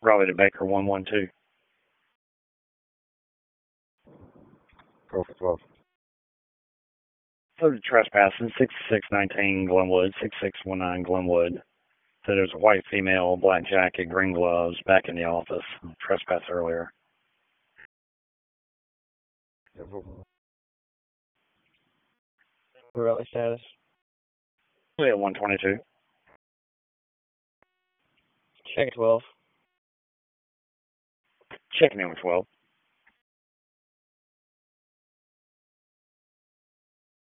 Raleigh to Baker 112. Go for 12. So the trespassing, 6619 Glenwood, 6619 Glenwood. So there's a white female, black jacket, green gloves, back in the office. Trespass earlier. Raleigh status. Yeah, 122. Check 12. Checking in with 12.